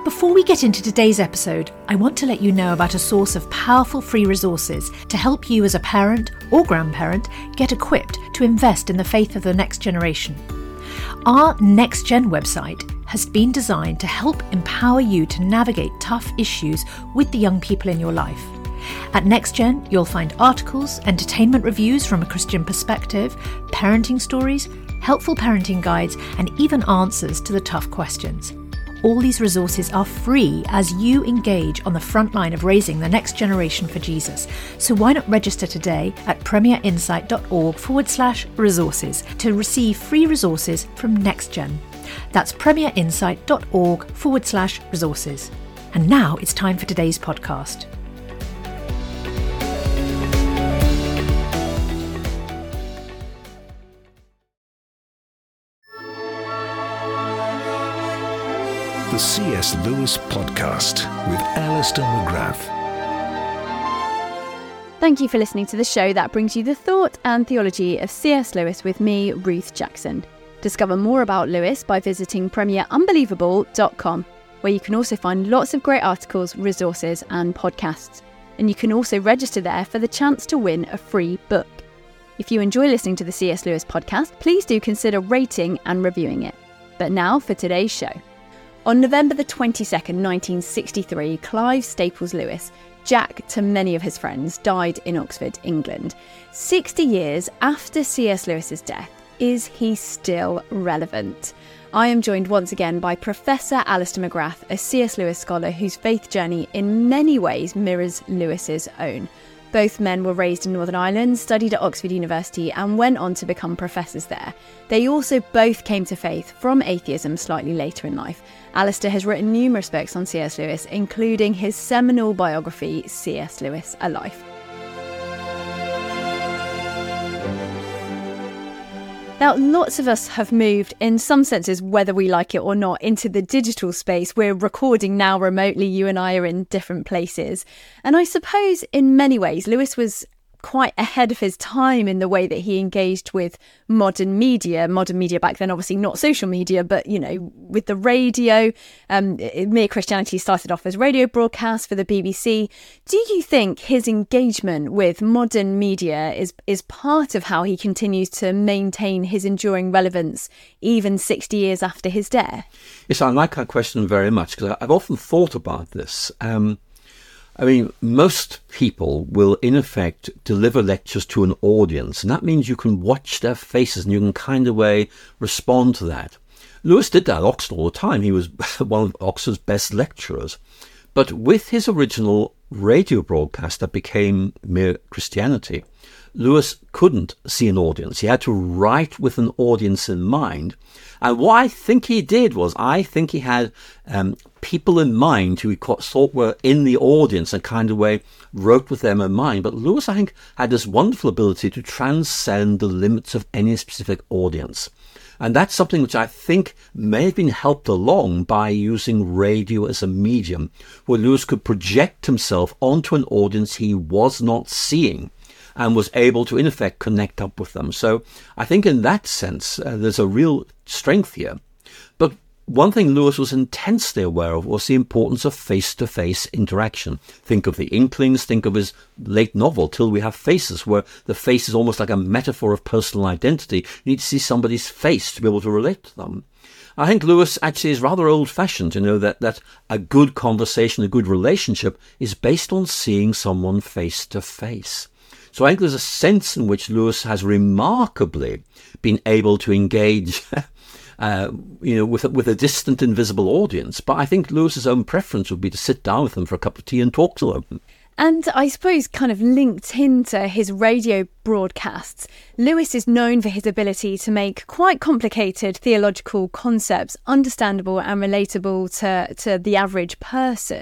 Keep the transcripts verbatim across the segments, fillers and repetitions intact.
Before we get into today's episode, I want to let you know about a source of powerful free resources to help you as a parent or grandparent get equipped to invest in the faith of the next generation. Our Next Gen website has been designed to help empower you to navigate tough issues with the young people in your life. At Next Gen, you'll find articles, entertainment reviews from a Christian perspective, parenting stories, helpful parenting guides, and even answers to the tough questions. All these resources are free as you engage on the front line of raising the next generation for Jesus. So why not register today at premierinsight.org forward slash resources to receive free resources from NextGen. That's premierinsight.org forward slash resources. And now it's time for today's podcast. The C S Lewis Podcast with Alistair McGrath. Thank you for listening to the show that brings you the thought and theology of C S Lewis with me, Ruth Jackson. Discover more about Lewis by visiting premier unbelievable dot com, where you can also find lots of great articles, resources and podcasts. And you can also register there for the chance to win a free book. If you enjoy listening to the C S Lewis Podcast, please do consider rating and reviewing it. But now for today's show. On November the twenty-second, nineteen sixty-three, Clive Staples Lewis, Jack to many of his friends, died in Oxford, England. sixty years after C S Lewis's death, is he still relevant? I am joined once again by Professor Alistair McGrath, a C S Lewis scholar whose faith journey in many ways mirrors Lewis's own. Both men were raised in Northern Ireland, studied at Oxford University and went on to become professors there. They also both came to faith from atheism slightly later in life. Alistair has written numerous books on C S Lewis, including his seminal biography, C S Lewis, A Life. Now, lots of us have moved, in some senses, whether we like it or not, into the digital space. We're recording now remotely. You and I are in different places. And I suppose in many ways, Lewis was quite ahead of his time in the way that he engaged with modern media. Modern media back then, obviously not social media, but, you know, with the radio. Um, Mere Christianity started off as radio broadcasts for the B B C. Do you think his engagement with modern media is, is part of how he continues to maintain his enduring relevance even sixty years after his death? Yes, I like that question very much because I've often thought about this. Um, I mean, most people will, in effect, deliver lectures to an audience, and that means you can watch their faces and you can kind of way respond to that. Lewis did that at Oxford all the time. He was one of Oxford's best lecturers. But with his original radio broadcast that became Mere Christianity, Lewis couldn't see an audience. He had to write with an audience in mind. And what I think he did was, I think he had um, people in mind who he thought were in the audience and kind of way wrote with them in mind. But Lewis, I think, had this wonderful ability to transcend the limits of any specific audience. And that's something which I think may have been helped along by using radio as a medium, where Lewis could project himself onto an audience he was not seeing and was able to, in effect, connect up with them. So I think in that sense, uh, there's a real strength here. But one thing Lewis was intensely aware of was the importance of face-to-face interaction. Think of the Inklings, think of his late novel, Till We Have Faces, where the face is almost like a metaphor of personal identity. You need to see somebody's face to be able to relate to them. I think Lewis actually is rather old-fashioned, you know, that, that a good conversation, a good relationship is based on seeing someone face-to-face. So I think there's a sense in which Lewis has remarkably been able to engage uh, you know, with a, with a distant, invisible audience. But I think Lewis's own preference would be to sit down with them for a cup of tea and talk to them. And I suppose kind of linked into his radio broadcasts, Lewis is known for his ability to make quite complicated theological concepts understandable and relatable to, to the average person.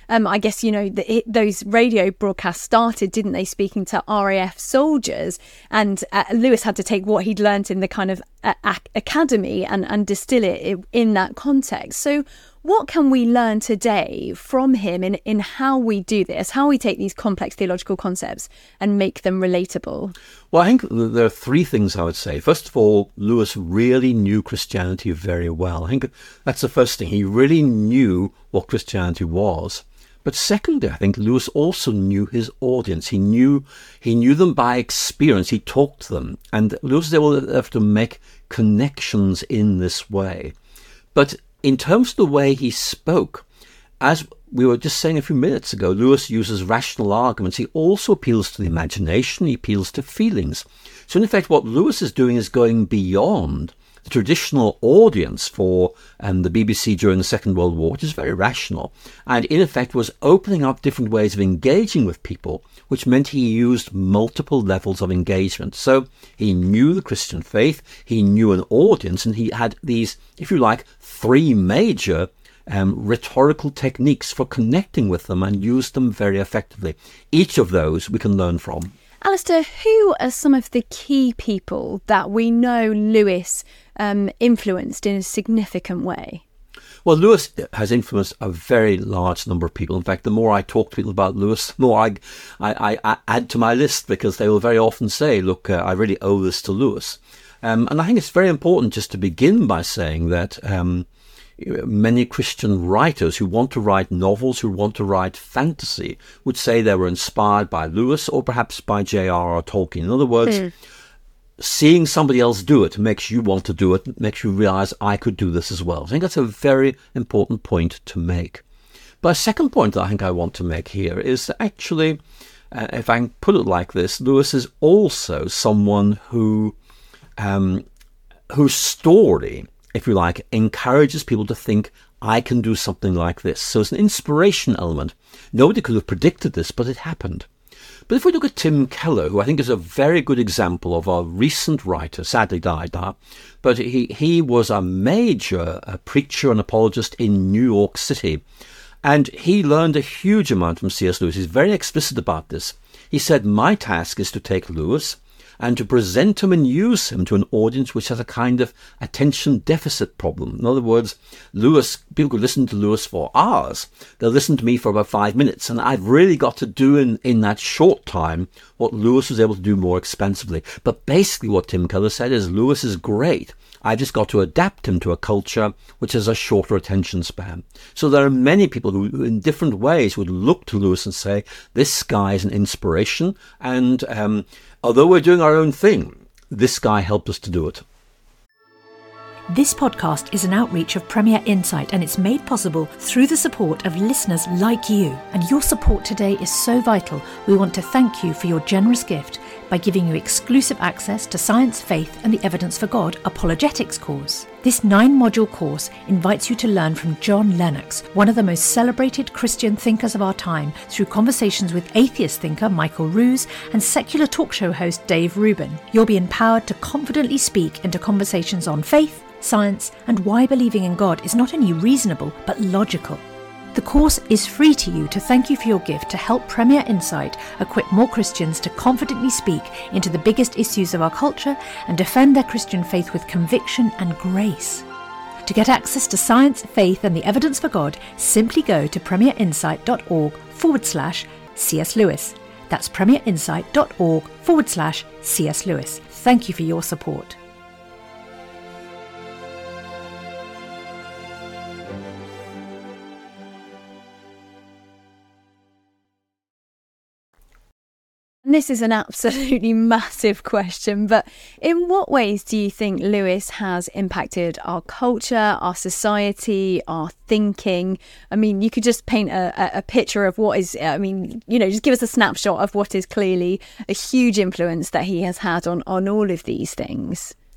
um, I guess, you know, the, it, those radio broadcasts started, didn't they, speaking to R A F soldiers, and uh, Lewis had to take what he'd learnt in the kind of uh, ac- academy and, and distill it in that context. So what can we learn today from him in, in how we do this, how we take these complex theological concepts and make them relatable? Well, I think there are three things I would say. First of all, Lewis really knew Christianity very well. I think that's the first thing. He really knew what Christianity was. But secondly, I think Lewis also knew his audience. He knew he knew them by experience. He talked to them. And Lewis was able to make connections in this way. But in terms of the way he spoke, as we were just saying a few minutes ago, Lewis uses rational arguments. He also appeals to the imagination. He appeals to feelings. So in effect, what Lewis is doing is going beyond the traditional audience for um, the B B C during the Second World War, which is very rational, and in effect was opening up different ways of engaging with people, which meant he used multiple levels of engagement. So he knew the Christian faith, he knew an audience, and he had these, if you like, three major um, rhetorical techniques for connecting with them, and used them very effectively. Each of those we can learn from. Alistair, who are some of the key people that we know Lewis um, influenced in a significant way? Well, Lewis has influenced a very large number of people. In fact, the more I talk to people about Lewis, the more I, I, I add to my list, because they will very often say, look, uh, I really owe this to Lewis. Um, and I think it's very important just to begin by saying that um, many Christian writers who want to write novels, who want to write fantasy, would say they were inspired by Lewis or perhaps by J R R Tolkien. In other words, mm. seeing somebody else do it makes you want to do it, makes you realize I could do this as well. I think that's a very important point to make. But a second point that I think I want to make here is that actually, uh, if I can put it like this, Lewis is also someone who, um, whose story, if you like, encourages people to think, I can do something like this. So it's an inspiration element. Nobody could have predicted this, but it happened. But if we look at Tim Keller, who I think is a very good example of a recent writer, sadly died now, but he, he was a major a preacher and apologist in New York City. And he learned a huge amount from C S Lewis. He's very explicit about this. He said, my task is to take Lewis and to present him and use him to an audience which has a kind of attention deficit problem. In other words, Lewis, people could listen to Lewis for hours. They'll listen to me for about five minutes. And I've really got to do in, in that short time what Lewis was able to do more expansively. But basically what Tim Keller said is, Lewis is great. I've just got to adapt him to a culture which has a shorter attention span. So there are many people who in different ways would look to Lewis and say, this guy is an inspiration. And um, although we're doing our own thing, this guy helped us to do it. This podcast is an outreach of Premier Insight, and it's made possible through the support of listeners like you. And your support today is so vital. We want to thank you for your generous gift by giving you exclusive access to Science, Faith and the Evidence for God Apologetics course. This nine-module course invites you to learn from John Lennox, one of the most celebrated Christian thinkers of our time, through conversations with atheist thinker Michael Ruse and secular talk show host Dave Rubin. You'll be empowered to confidently speak into conversations on faith, science, and why believing in God is not only reasonable but logical. The course is free to you to thank you for your gift to help Premier Insight equip more Christians to confidently speak into the biggest issues of our culture and defend their Christian faith with conviction and grace. To get access to Science, Faith and the Evidence for God, simply go to premierinsight.org forward slash C.S. Lewis. That's premierinsight.org forward slash C.S. Lewis. Thank you for your support. This is an absolutely massive question, but in what ways do you think Lewis has impacted our culture, our society, our thinking? I mean, you could just paint a, a picture of what is, I mean, you know, just give us a snapshot of what is clearly a huge influence that he has had on, on all of these things.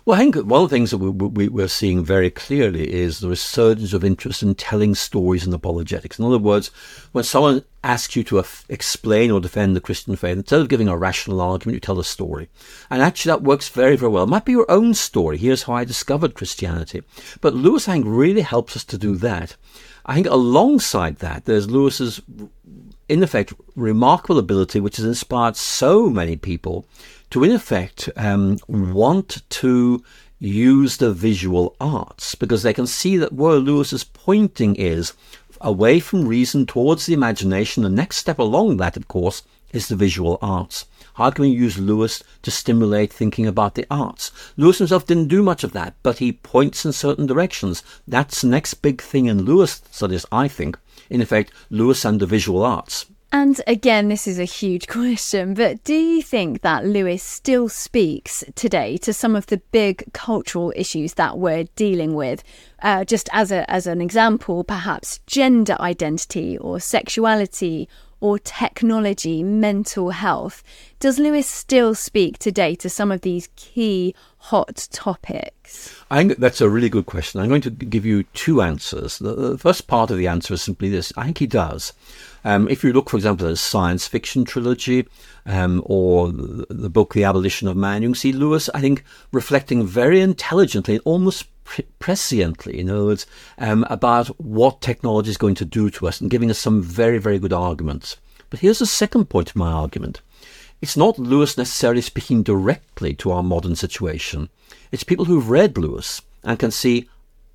Well, I think one of the things that we, we, we're seeing very clearly is the resurgence of interest in telling stories and apologetics. In other words, when someone asks you to af- explain or defend the Christian faith, instead of giving a rational argument, you tell a story. And actually that works very, very well. It might be your own story. Here's how I discovered Christianity. But Lewis, I think, really helps us to do that. I think alongside that, there's Lewis's, in effect, remarkable ability, which has inspired so many people to, in effect, um, want to use the visual arts, because they can see that where Lewis is pointing is away from reason towards the imagination. The next step along that, of course, is the visual arts. How can we use Lewis to stimulate thinking about the arts? Lewis himself didn't do much of that, but he points in certain directions. That's the next big thing in Lewis studies, I think. In effect, Lewis and the visual arts. And again, this is a huge question, but do you think that Lewis still speaks today to some of the big cultural issues that we're dealing with? Uh, just as a as an example, perhaps gender identity or sexuality or technology, mental health. Does Lewis still speak today to some of these key hot topics? I think that's a really good question. I'm going to give you two answers. The, the first part of the answer is simply this. I think he does. Um, if you look, for example, at a science fiction trilogy um, or the, the book The Abolition of Man, you can see Lewis, I think, reflecting very intelligently, almost pre- presciently, in other words, um, about what technology is going to do to us and giving us some very, very good arguments. But here's the second point of my argument. It's not Lewis necessarily speaking directly to our modern situation. It's people who've read Lewis and can see,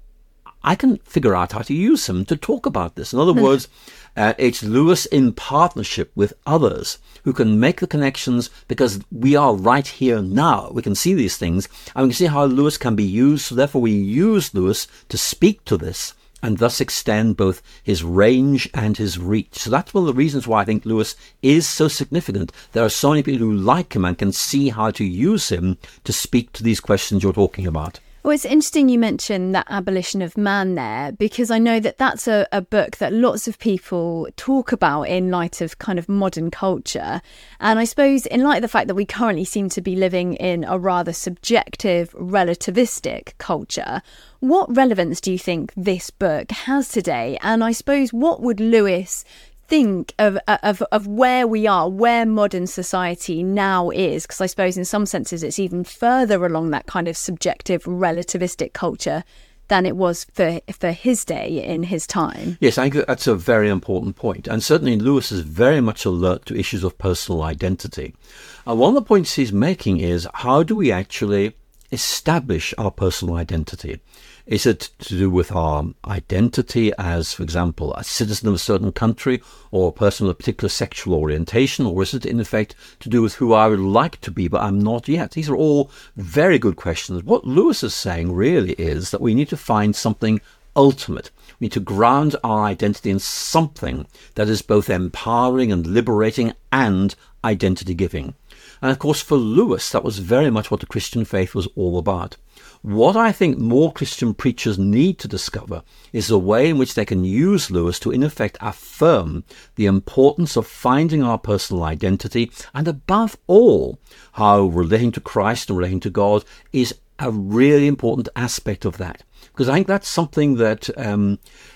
I can figure out how to use him to talk about this. In other words, uh, it's Lewis in partnership with others who can make the connections, because we are right here now. We can see these things and we can see how Lewis can be used. So therefore we use Lewis to speak to this and thus extend both his range and his reach. So that's one of the reasons why I think Lewis is so significant. There are so many people who like him and can see how to use him to speak to these questions you're talking about. Well, it's interesting you mentioned that Abolition of Man there, because I know that that's a, a book that lots of people talk about in light of kind of modern culture. And I suppose in light of the fact that we currently seem to be living in a rather subjective, relativistic culture, what relevance do you think this book has today? And I suppose what would Lewis think of, of of where we are, where modern society now is? Because I suppose in some senses it's even further along that kind of subjective, relativistic culture than it was for for his day in his time. Yes, I think that's a very important point. And certainly Lewis is very much alert to issues of personal identity. And one of the points he's making is, how do we actually establish our personal identity? Is it to do with our identity as, for example, a citizen of a certain country or a person with a particular sexual orientation? Or is it, in effect, to do with who I would like to be, but I'm not yet? These are all very good questions. What Lewis is saying really is that we need to find something ultimate. We need to ground our identity in something that is both empowering and liberating and identity-giving. And of course, for Lewis, that was very much what the Christian faith was all about. What I think more Christian preachers need to discover is the way in which they can use Lewis to, in effect, affirm the importance of finding our personal identity, and above all, how relating to Christ and relating to God is a really important aspect of that. Because I think that's something that um,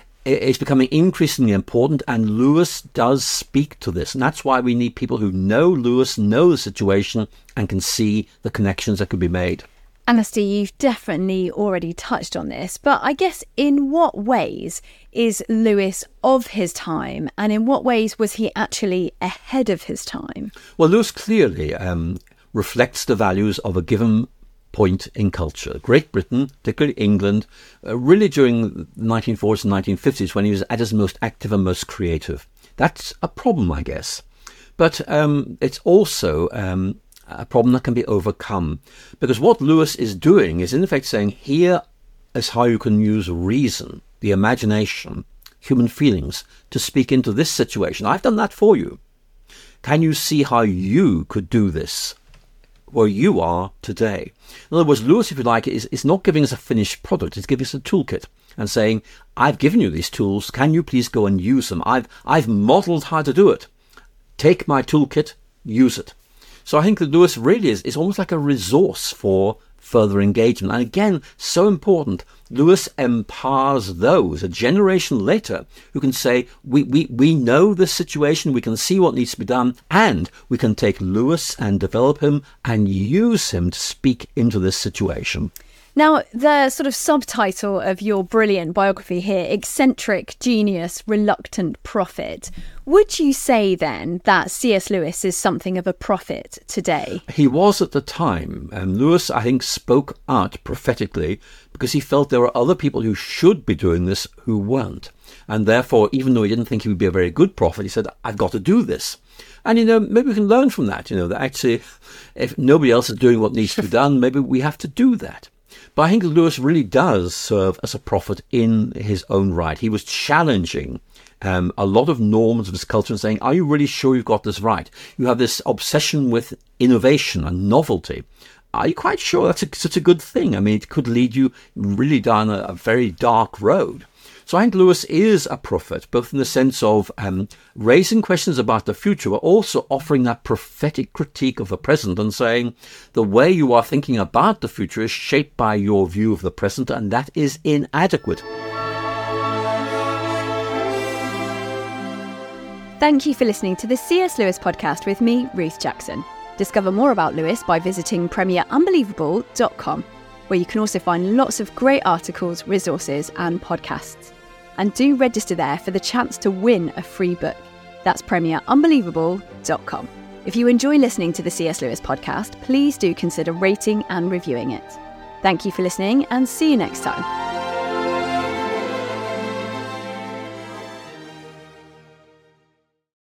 is becoming increasingly important, and Lewis does speak to this. And that's why we need people who know Lewis, know the situation, and can see the connections that could be made. Alistair, you've definitely already touched on this, but I guess in what ways is Lewis of his time, and in what ways was he actually ahead of his time? Well, Lewis clearly um, reflects the values of a given point in culture. Great Britain, particularly England, uh, really during the nineteen forties and nineteen fifties, when he was at his most active and most creative. That's a problem, I guess. But um, it's also Um, a problem that can be overcome. Because what Lewis is doing is, in effect, saying, here is how you can use reason, the imagination, human feelings, to speak into this situation. I've done that for you. Can you see how you could do this where you are today? In other words, Lewis, if you like, is, is not giving us a finished product. He's giving us a toolkit and saying, I've given you these tools. Can you please go and use them? I've, I've modeled how to do it. Take my toolkit, use it. So I think that Lewis really is, is almost like a resource for further engagement. And again, so important, Lewis empowers those a generation later who can say, we, we, we know this situation, we can see what needs to be done, and we can take Lewis and develop him and use him to speak into this situation. Now, the sort of subtitle of your brilliant biography here, Eccentric Genius, Reluctant Prophet. Would you say then that C S Lewis is something of a prophet today? He was at the time. And Lewis, I think, spoke out prophetically because he felt there were other people who should be doing this who weren't. And therefore, even though he didn't think he would be a very good prophet, he said, I've got to do this. And, you know, maybe we can learn from that, you know, that actually, if nobody else is doing what needs to be done, maybe we have to do that. But I think Lewis really does serve as a prophet in his own right. He was challenging um, a lot of norms of his culture and saying, are you really sure you've got this right? You have this obsession with innovation and novelty. Are you quite sure that's a, such a good thing? I mean, it could lead you really down a, a very dark road. So I think Lewis is a prophet, both in the sense of um, raising questions about the future, but also offering that prophetic critique of the present and saying the way you are thinking about the future is shaped by your view of the present, and that is inadequate. Thank you for listening to the C S Lewis podcast with me, Ruth Jackson. Discover more about Lewis by visiting premier unbelievable dot com, where you can also find lots of great articles, resources and podcasts. And do register there for the chance to win a free book. That's premier unbelievable dot com. If you enjoy listening to the C S Lewis podcast, please do consider rating and reviewing it. Thank you for listening and see you next time.